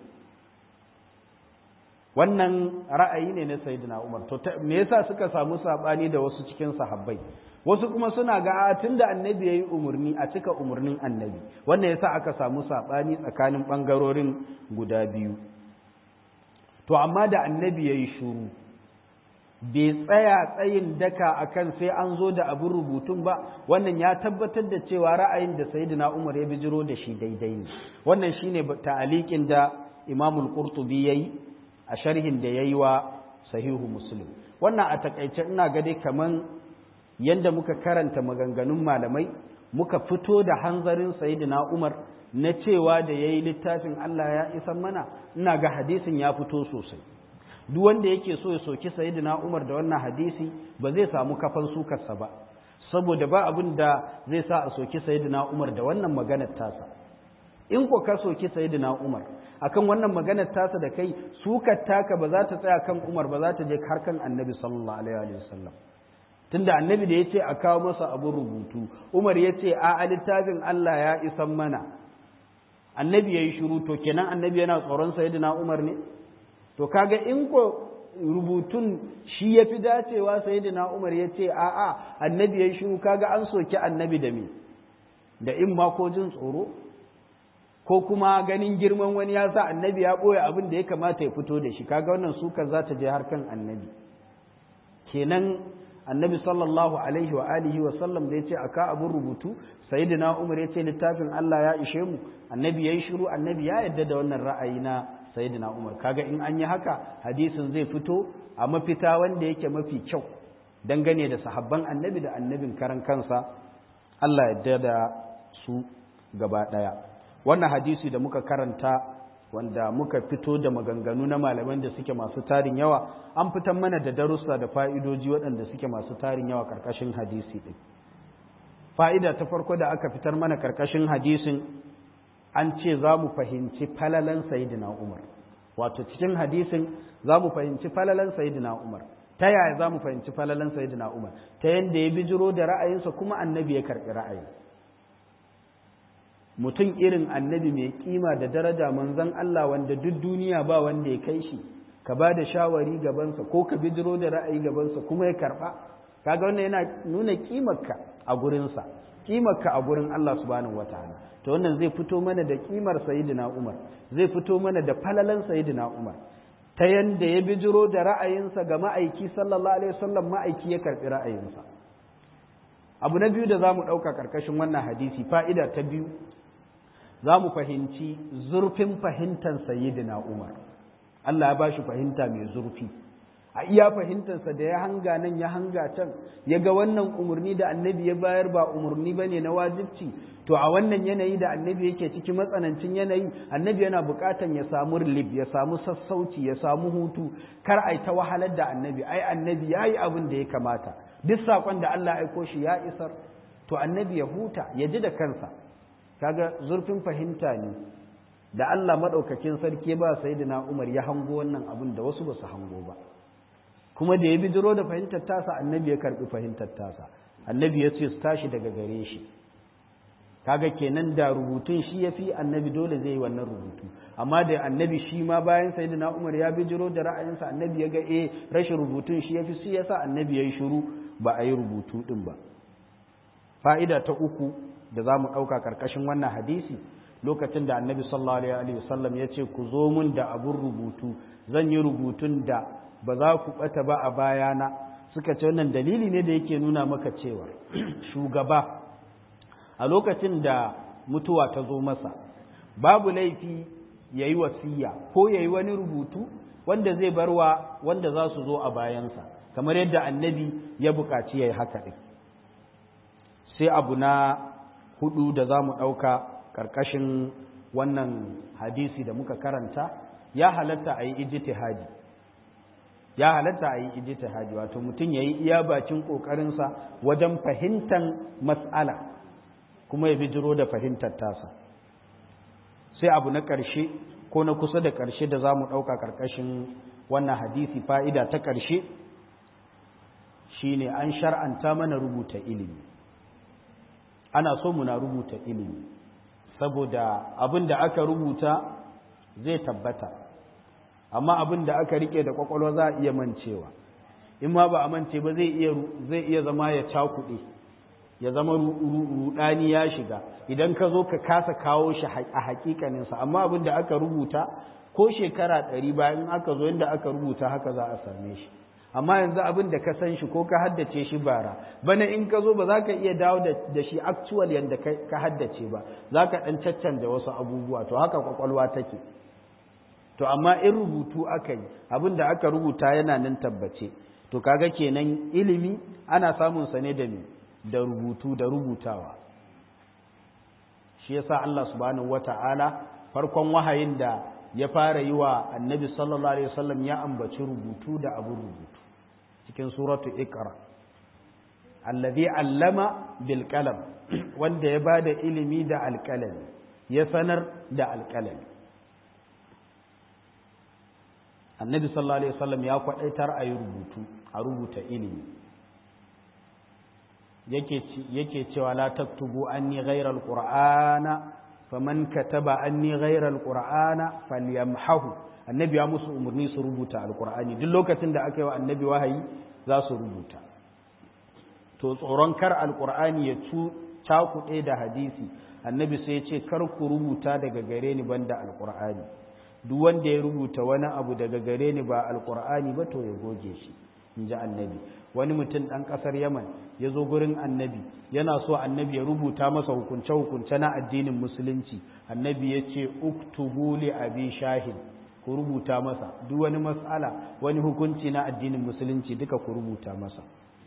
Wannan ra'ayi ne na Sayyidina Umar. To me yasa suka samu sabani da wasu cikin sahabbai? Wasu kuma suna ga tunda Annabi yayi umurni a cika umurnin Annabi, wannan yasa aka samu sabani tsakanin bangarorin guda biyu. To amma da Annabi yayi shuru, bai tsaya tsayin daka akan sai an zo da abin rubutun ba, wannan ya tabbatar da cewa ra'ayin da Sayyidina Umar ya bijiro da shi daidai ne. Wannan shine ta'aliqin da Imamul Qurtubi yayi a sharhin da yayi wa Sahihu Muslim. Wannan a takaice ina ga dai kaman yanda muka karanta maganganun malamai, muka fito da hanzarin Sayyidina Umar na cewa da yayi littafin Allah ya isan mana, ina ga hadisin ya fito sosai. Duk wanda yake so ya soki Sayyidina Umar da wannan hadisi ba zai samu kafan sukarsa ba, saboda ba abin da zai sa a soki Sayyidina Umar da wannan maganar tasa. In ko ka soki Sayyidina Umar akan wannan maganar tasa da kai, sukar taka ba za ta tsaya kan Umar ba, za ta je har kan Annabi sallallahu alaihi wasallam. Tunda Annabi da yace a kawo masa abin rubutu, Umar yace a littafin Allah ya isan mana, Annabi yayi shiru, to kenan Annabi yana tsoron Sayyidina Umar ne? To kaga in ko rubutun shi yafi dacewa Sayyidina Umar yace a Annabi yayi shiru, kaga an soki Annabi da me? Da in ma ko jin tsoro, ko kuma ganin girman wani ya sa Annabi ya boye abin da ya kamata ya fito da shi, kaga wannan sukar za ta je har kan Annabi. Kenan Annabi sallallahu alaihi wa alihi wa sallam da yace aka abun rubutu, Sayyidina Umar yace littafin Allah ya ishe mu, Annabi yayi shiru, Annabi ya yarda da wannan ra'ayi na Sayyidina Umar. Kaga in an yi haka, hadisin zai fito a mafita wanda yake mafi kyau dangane da sahabban Annabi da Annabin karan kansa, Allah ya yarda da su gaba daya. Wannan hadisi da muka karanta, wanda muka fito da maganganu na malaman da suke masu tarin yawa, an fitar mana da darussa da fa'idoji waɗanda suke masu tarin yawa ƙarƙashin hadisi ɗin. Fa'ida ta farko da aka fitar mana ƙarƙashin hadisin, an ce za mu fahimci falalan Sayyidina Umar. Wato cikin hadisin za mu fahimci falalan Sayyidina Umar. Ta yaya za mu fahimci falalan Sayyidina Umar? Ta yanda ya bijiro da ra'ayinsa kuma Annabi ya karɓi ra'ayin. Mutum irin Annabi mai kima da daraja, manzon Allah wanda duk duniya ba wanda ya kai shi, ka ba da shawari gabansa ko ka bijiro da ra'ayi gabansa kuma ya karɓa, kaga wannan yana nuna kimarka a gurinsa, kimarka a gurin Allah subhanahu wataala. To wannan zai fito mana da kimar Sayyidina Umar, zai fito mana da falalan Sayyidina Umar, ta yanda ya bijiro da ra'ayinsa ga ma'aiki sallallahu alaihi wasallam, ma'aiki ya karɓi ra'ayinsa. Abu na biyu da za mu ɗauka ƙarƙashin wannan hadisi, fa'ida ta biyu, za mu fahimci zurfin fahimtar Sayyidina Umar. Allah ya ba shi fahimta mai zurfi. A iya fahimtarsa da ya hanga nan ya hanga can, ya ga wannan umarni da Annabi ya bayar ba umarni ba ne na wajibci. To a wannan yanayi da Annabi yake ciki, matsanancin yanayi, Annabi yana buƙatan ya samu relief, ya samu sassauci, ya samu hutu, kar a yi ta wahalar da Annabi. Ai Annabi ya yi abin da ya kamata, duk saƙon da Allah aiko shi ya isar, to Annabi ya huta, ya ji da kansa. Kaga zurfin fahimta ne da Allah madaukakin sarki ba sayyidina Umar ya hango wannan abin da wasu ba su hango ba, kuma da ya bijiro da fahimtar tasa annabi ya karbi fahimtar tasa, annabi ya ce su tashi daga gare shi. Kaga kenan da rubutun shi yafi annabi dole zai yi wannan rubutu, amma da annabi shi ma bayan sayyidina Umar ya bijiro da ra'ayinsa annabi ya ga rashin rubutun shi yafi, shi yasa annabi yayi shiru ba a yi rubutu din ba. Fa'ida ta uku da zamu dauka karkashin wannan hadisi, lokacin da annabi sallallahu alaihi wasallam ya ce ku zo mun da abun rubutu, zan yi rubutun da ba za ku bata ba a bayana, suka ce wannan dalili ne da yake nuna maka cewa shugaba a lokacin da mutuwa ta zo masa babu laifi ya yi wasiya ko ya yi wani rubutu wanda zai barwa wanda za su zo a bayansa, kamar yadda annabi ya buƙaci ya yi haka ɗin. Sai abu na hudu da za mu ɗauka ƙarƙashin wannan hadisi da muka karanta, ya halatta a yi ijtihadi. Ya halatta a yi ijtihadi, wato mutum ya yi iya bakin ƙoƙarinsa wajen fahimtar mas'ala kuma ya bijiro da fahimtar tasa. Sai abu na ƙarshe ko na kusa da ƙarshe da za mu ɗauka ƙarƙashin wannan hadisi, fa'ida ta ƙarshe shi ne an shar'anta mana rubuta ilimi. Ana so muna rubuta ilimi saboda abin da aka rubuta zai tabbata, amma abin da aka rike da ƙwaƙwalwa za a iya mancewa, in ma ba a mance ba zai iya zama ya cakuɗe, ya zama ruɗani ya shiga, idan ka zo ka kasa kawo shi a hakikaninsa. Amma abin da aka rubuta ko shekara 100 bayan aka zo inda aka rubuta haka za a same shi. Amma yanzu abin da ka san shi ko ka haddace shi bara, bana in ka zo ba za ka iya dawo da shi actual yadda ka haddace ba, za ka ɗan caccanja wasu abubuwa, to haka kwakwalwa take. To amma in rubutu aka yi, abin da aka rubuta yana nan tabbace, to kaga kenan ilimi ana samun sa ne da rubutu da rubutawa. Shi yasa Allah subhanahu wata'ala farkon wahayin da ya fara yi wa annabi sallallahu alaihi wasallam ya ambaci rubutu da abun rubutu cikin suratu Iqra, allazi allama bil qalam, wanda ya bada ilimi da alqalami, ya sanar da alqalami. Annabi sallallahu alaihi wasallam ya kwadaitar a yi rubutu, a rubuta ilimi. yake cewa la taktubu anni ghayra alqur'ana faman kataba anni ghayra alqur'ana falyamhahu. Annabi ya musu umarni su rubuta alqur'ani, duk lokacin da aka yi wa annabi wahayi za su rubuta. To tsoron kar alqur'ani ya cakuɗe da hadisi, annabi sai ya ce kar ku rubuta daga gare ni banda alqur'ani, duk wanda ya rubuta wani abu daga gare ni ba alqur'ani ba to ya goge shi, in ji annabi. Wani mutum ɗan ƙasar Yaman ya zo gurin annabi, yana so annabi ya rubuta masa hukunce-hukunce na addinin musulunci. Annabi ya ce uktubu li abi shahin, ku rubuta masa duk wani mas'ala, wani hukunci na addinin musulunci duka ku rubuta masa.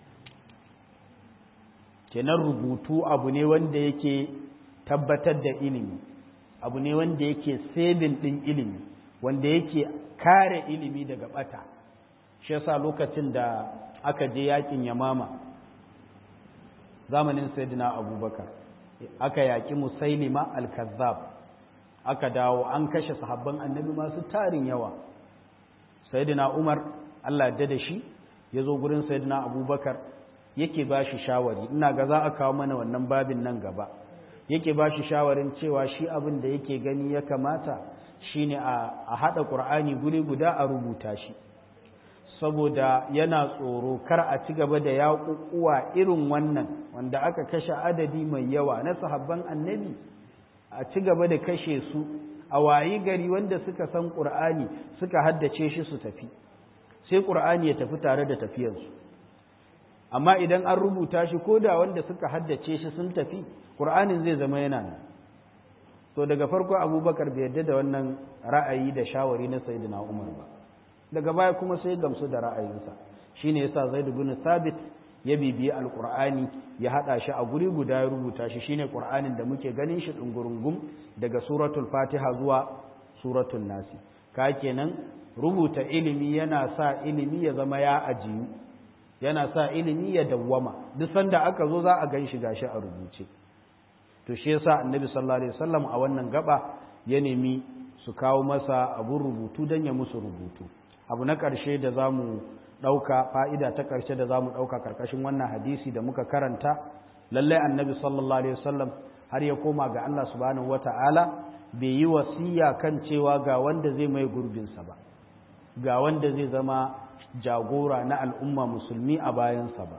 Kenan rubutu abu ne wanda yake tabbatar da ilimi, abu ne wanda yake saving ɗin ilimi, wanda yake kare ilimi daga ɓata. Shi yasa lokacin da aka je yakin Yamama zamanin Sayyidina Abubakar, aka yaki Musailima al-Kazzab, aka dawo an kashe sahabban annabi masu tarin yawa. Sayyidina Umar Allah ya da shi ya zo gurin Sayyidina Abubakar, yake ba shi shawari, ina ga za a kawo mana wannan babin nan gaba, yake ba shi shawarin cewa shi abin da yake gani ya kamata shine a haɗa Ƙur'ani guri guda a rubuta shi, saboda yana tsoro kar a ci gaba da yaƙuƙuwa irin wannan wanda aka kashe adadi mai yawa na sahabban annabi, a ci gaba da kashe su, a wayi gari wanda suka san Ƙur'ani suka haddace shi su tafi, sai Ƙur'ani ya tafi tare da tafiyarsu. Amma idan an rubuta shi, ko da wanda suka haddace shi sun tafi, Ƙur'anin zai zama yana nan. To daga farko Abubakar bai yarda da wannan ra'ayi da shawari na Sayyidina Umar ba, daga baya kuma sai gamsu da ra'ayinsa. Shine yasa Zaid ibn Thabit ya bibiyi Alƙur'ani, ya haɗa shi a guri guda ya rubuta shi. Shine Ƙur'anin da muke ganin shi ɗungurungum daga suratul Fatiha zuwa suratul Nasi. Ka kenan rubuta ilimi yana sa ilimi ya zama ya ajiyu, yana sa ilimi ya dawwama, duk sanda aka zo za a gan shi gashi a rubuce. To shi yasa Annabi sallallahu alaihi wasallam a wannan gaba ya nemi su kawo masa abun rubutu don ya musu rubutu. Abu na ƙarshe da za mu ɗauka, fa'ida ta ƙarshe da za mu ɗauka ƙarƙashin wannan hadisi da muka karanta, lallai annabi sallallahu alaihi wasallam har ya koma ga Allah subhanahu wata'ala bai yi wasiya kan cewa ga wanda zai mai gurbinsa ba, ga wanda zai zama jagora na al'umma musulmi a bayansa ba.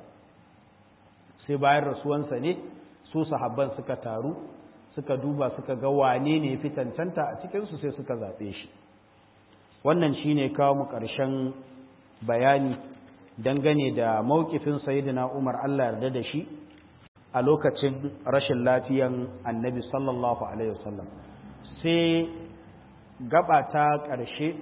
Sai bayan rasuwansa ne su sahabban suka taru, suka duba, suka ga wane ne ya fi cancanta a cikinsu, sai suka zaɓe shi. Wannan shi ne kawo mu ƙarshen bayani dangane da mawkifin sayyidina Umar, Allah yarda da shi, a lokacin rashin lafiyan annabi sallallahu alaihi wasallam. Sai gaba ta ƙarshe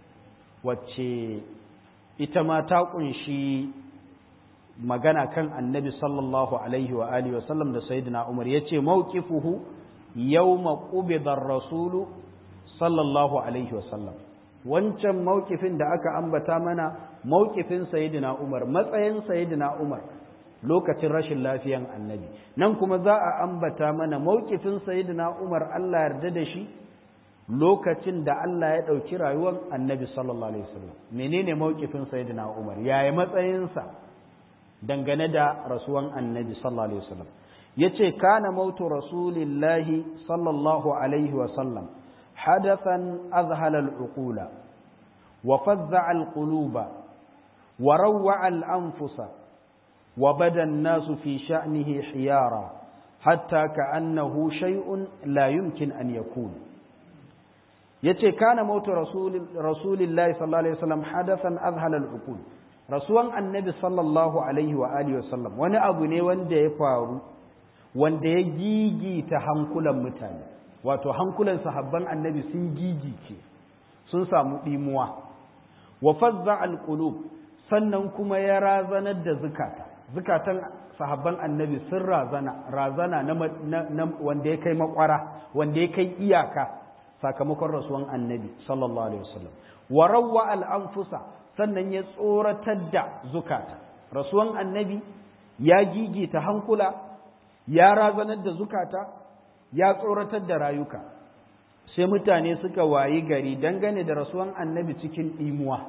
wacce ita ma ta ƙunshi magana kan annabi sallallahu alaihi wa alihi wasallam da sayyidina Umar, yace mawqifuhu yawma qubida ar-rasul sallallahu alaihi wasallam. Wancan mawqifin da aka ambata mana mawqifin sayyidina Umar, matsayin sayyidina Umar lokacin rashin lafiyan annabi. Nan kuma za a ambata mana mawqifin sayyidina Umar, Allah yarda da shi, lokacin da Allah ya ɗauki rayuwar annabi sallallahu alaihi wasallam. Menene mawqifin sayyidina Umar, yaya matsayinsa dangane da rasuwan annabi sallallahu alaihi wasallam? Yace kana mautu rasulillahi sallallahu alaihi wasallam hadathan azhala al-uqula wa fazza'a al-quluba wa rawwa'a al-anfusa wa bada an-nasu fi sha'nihi hiyara hatta ka'annahu shay'un la yumkin an yakun. Yace kana mautu rasulillahi sallallahu alaihi wasallam hadathan azhala al-uqul, rasuwan annabi sallallahu alaihi wa alihi wasallam wani abu ne wanda ya faru, wanda ya gigita hankulan mutane, wato hankulan sahabban annabi sun gigice, sun samu ɗimuwa. Wa fazza al-qulub, sannan kuma ya razanar da zukatan sahabban annabi sun razana na wanda ya kai makwara, wanda ya kai iyaka sakamakon rasuwan annabi sallallahu alaihi wasallam. Wa rawwa al-anfusa, sannan ya tsoratar da zukata. Rasuwan annabi ya gigita hankula, ya razanar da zukata, ya tsoratar da rayuka. Sai mutane suka wayi gari dangane da rasuwan annabi cikin ɗimuwa.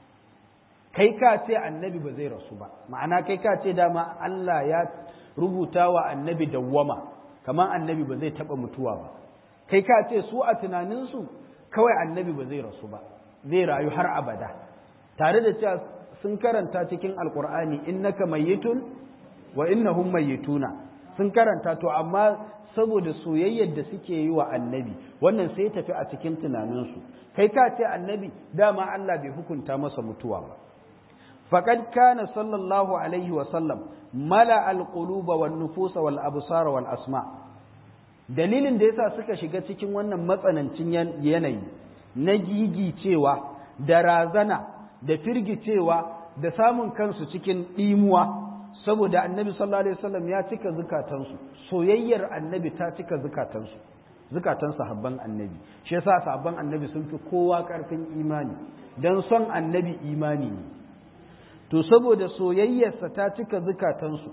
Kai ka ce annabi ba zai rasu ba, ma'ana kai ka ce dama Allah ya rubuta wa annabi dawwama, kamar annabi ba zai taɓa mutuwa ba. Kai ka ce su a tunaninsu kawai annabi ba zai rasu ba, zai rayu har abada. Tare da cewa sun karanta cikin alkur'ani innaka mayyitun wa innahum mayyituna, sun karanta, to amma saboda soyayyar da suke yi wa annabi, wannan sai tafi a cikin tunaninsu. Kai ka ce annabi dama Allah bai hukunta masa mutuwa ba. Faqad kana sallallahu alaihi wa sallam mala alquluba wan nufusa wal absara wal asma. Dalilin da yasa suka shiga cikin wannan matsanancin yanayi na gigicewa da razana da firgicewa da samun kansu cikin ɗimuwa, saboda annabi sallallahu alaihi wasallam ya cika zukatansu, soyayyar annabi ta cika zukatansu, zukatan sahabban annabi. Shi yasa sahabban annabi sun fi kowa ƙarfin imani, dan son annabi imani ne. To saboda soyayyarsa ta cika zukatansu,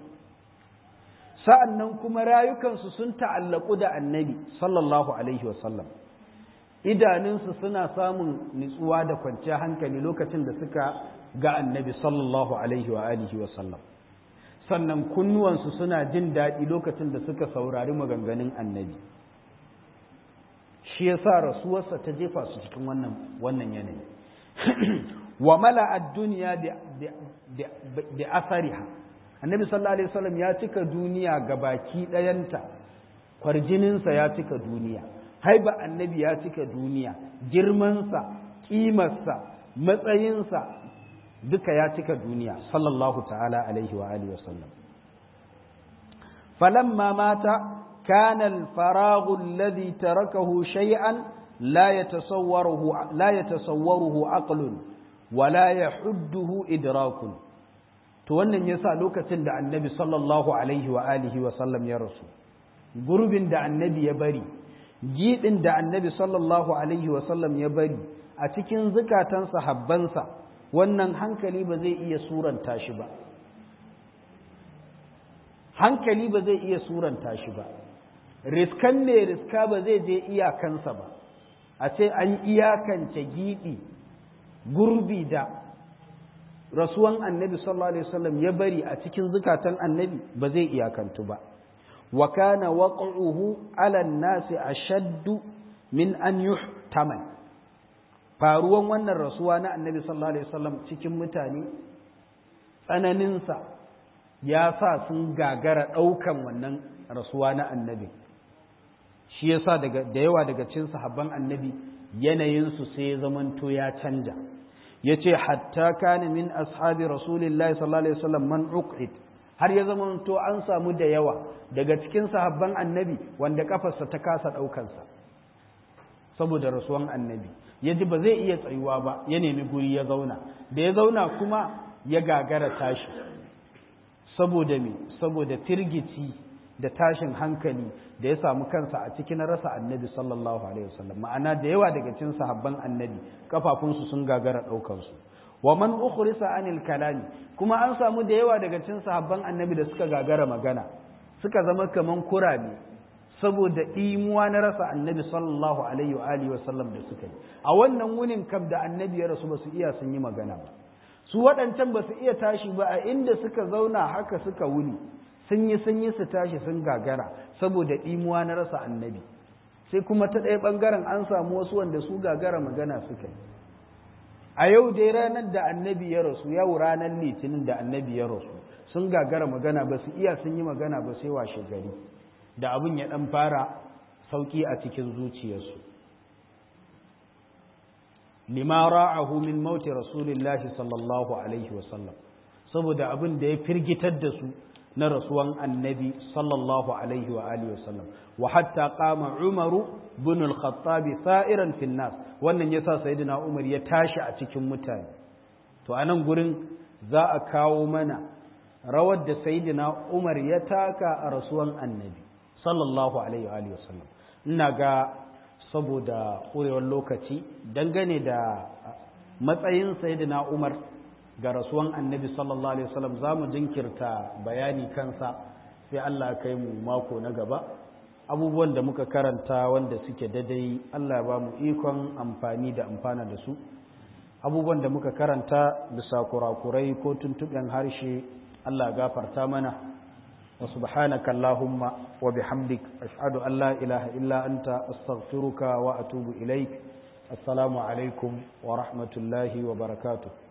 sa'annan kuma rayukansu sun ta'allaku da annabi sallallahu alaihi wasallam. Idanunsu suna samun nutsuwa da kwanciyar hankali lokacin da suka ga annabi sallallahu alaihi wa alihi wa sallam. Sannan kunnuwansu suna jin daɗi lokacin da suka saurari maganganun annabi. Shi yasa rasuwarsa ta jefa su cikin wannan yanayi. Wa mala ad-dunya bi asariha. Annabi sallallahu alaihi wasallam ya cika duniya gabaki ɗayanta, kwarjininsa ya cika duniya. Haiba annabi ya cika duniya, girmansa, ƙimarsa, matsayinsa duka ya cika duniya sallallahu ta'ala alaihi wa alihi wasallam. Falamma mata kana al-faraghu alladhi tarakahu shay'an la yatasawwaruhu aqlun wa la yahudduhu idrakun. To wannan yasa lokacin da annabi sallallahu alaihi wa alihi wasallam ya rasu, gurbin da annabi ya bari, giɗin da annabi sallallahu alaihi wasallam ya bari a cikin zukatan sahabbansa, wannan hankali ba zai iya suranta shi ba. Hankali ba zai iya suranta shi ba. Riskan ne riska ba zai je iyakansa ba. a ce an iyakance gibi gurbi da rasuwan annabi sallallahu alaihi wasallam ya bari a cikin zukatan annabi ba zai iyakantu ba. wa kana waq'uhu 'ala an-nasi ashaddu min an yuhtamal, faruwan wannan rasuwa na annabi sallallahu alaihi wasallam cikin mutane tsananinsa ya sa sun gagara ɗaukan wannan rasuwa na annabi. Shi yasa da yawa daga cikin sahabban annabi yanayinsu sai ya zamanto ya canja. Yace hatta kana min ashabi rasulillahi sallallahu alaihi wasallam man uqid, har ya zamanto an samu da yawa daga cikin sahabban annabi wanda kafarsa ta kasa ɗaukansa saboda rasuwan annabi. Ya ji ba zai iya tsayuwa ba, ya nemi guri ya zauna, da ya zauna kuma ya gagara tashi saboda me, saboda firgici da tashin hankali da ya samu kansa a cikin rasa annabi sallallahu alaihi wasallam. Ma'ana da yawa daga cikin sahabban annabi kafafunsu sun gagara ɗaukansu. wa man ukhrisa anil kalami, kuma an samu da yawa daga cikin sahabban annabi da suka gagara magana, suka zama kaman kurame saboda imuwa na rasa annabi sallallahu alaihi wa alihi wasallam da suka yi. A wannan wunin kam da annabi ya rasu ba su iya sun yi magana ba, su waɗancan ba su iya tashi ba, a inda suka zauna haka suka wuni, sun yi su tashi sun gagara saboda imuwa na rasa annabi. Sai kuma ta ɗaya ɓangaren an samu wasu wanda su gagara magana suka yi. A yau dai ranar da annabi ya rasu, yau ranar litinin da annabi ya rasu, sun gagara magana ba su iya sun yi magana ba sai washe gari da abin ya ɗan fara sauƙi a cikin zuciyarsu. lima ra'ahu min mauti rasulillahi sallallahu alaihi wasallam, saboda abin da ya firgitar da su na rasuwan annabi sallallahu alaihi wa alihi wasallam. wa hatta qama umaru bin al-khattab sa'iran fi nas, wannan yasa sayyidina umar ya tashi a cikin mutane. To anan gurin za a kawo mana rawar da sayyidina umar ya taka a rasuwan annabi sallallahu alaihi wa alihi wasallam. ina ga saboda ƙurewar lokaci dangane da matsayin sayyidina umar ga rasuwan annabi sallallahu alaihi wasallam za mu jinkirta bayani kansa sai Allah kai mu mako na gaba. Abubuwan da muka karanta wanda suke daidai Allah ba mu ikon amfani da amfana da su, abubuwan da muka karanta bisa kurakurai ko tuntuɓen harshe Allah gafarta mana. wa subhanaka allahumma wa bihamdik ashhadu an la ilaha illa anta astaghfiruka wa atubu ilaik. assalamu alaikum wa rahmatullahi wa barakatuh.